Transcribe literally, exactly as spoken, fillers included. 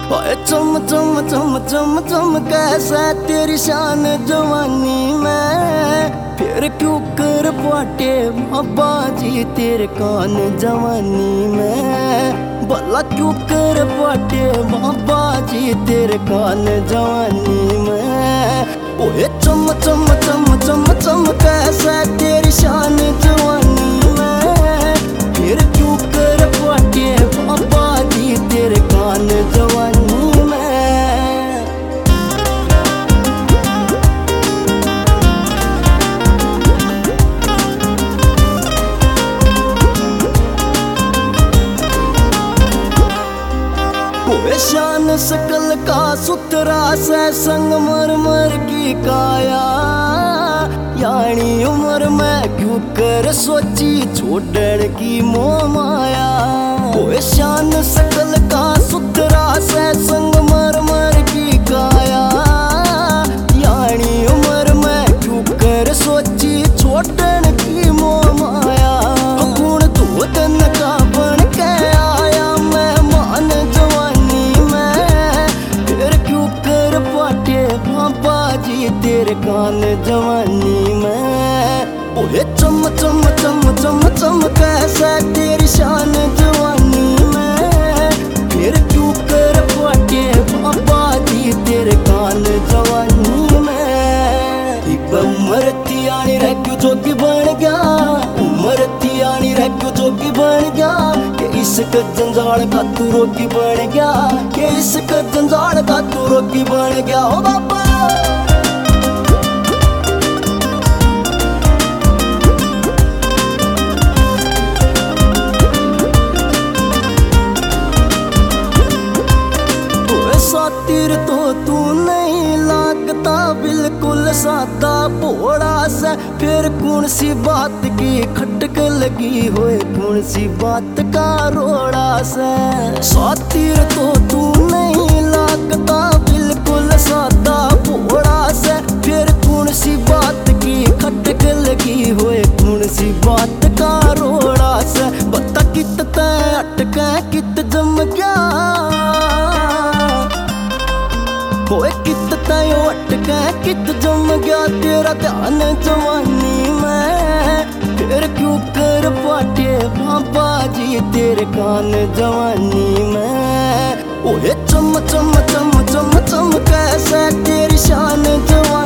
ओए चम चम चम चम चम कैसा तेरी शान जवानी में, फिर क्यों कर पाटे बाबा जी तेरे कान जवानी में। भला क्यों कर पाटे बाबा जी तेरे कान जवानी में। ओए चम चम चम चम चम कैसा तेरी शान जवानी में, फिर क्यों कर पाटे बाबा जी तेरे कान जवानी में। ओए शान सकल का सुतरा से संगमरमर की काया, यानी उम्र में क्यों कर सोची छोड़न की मोह माया। ओए शान सकल का सुतरा से संगमरमर की काया, यानी उम्र में क्यों कर सोची छोड़न की मोह माया। गुण दो दिन का बन के आया मैं मान जवानी में, फिर क्यों कर पाटे बाबा जी तेरे कान जवानी में। ओए चम चम चम चम चम कैसा तेरी शान जवानी में, फिर क्यों कर पाटे बाबा जी तेरे कान जवानी में। एक उम्र थी आनी रह क्यों जोगी बन गया, उम्र थी आनी रह क्यों जोगी बन गया। के इश्क जंजाल का तू रोगी बन गया, के इश्क जंजाल का तू रोगी बन गया। ओ बाबा सातिर तो तू नहीं लागता बिल्कुल सादा भोड़ा सा, फिर कौन सी बात की खटक लगी होए कौन सी बात का रोड़ा सा। सातिर तो तू नहीं लागता बिल्कुल सादा भोड़ा सा, फिर कौन सी बात की खटक लगी होए कौन सी बात का रोड़ा सा। बता कित तय अटका कित जम गया, ओए कित तय अटका कित जम गया तेरा ध्यान जवानी में। फिर क्यों कर पाटे बाबा जी तेरे कान जवानी में। ओए चम चम चम चम चम कैसा तेरी शान जवानी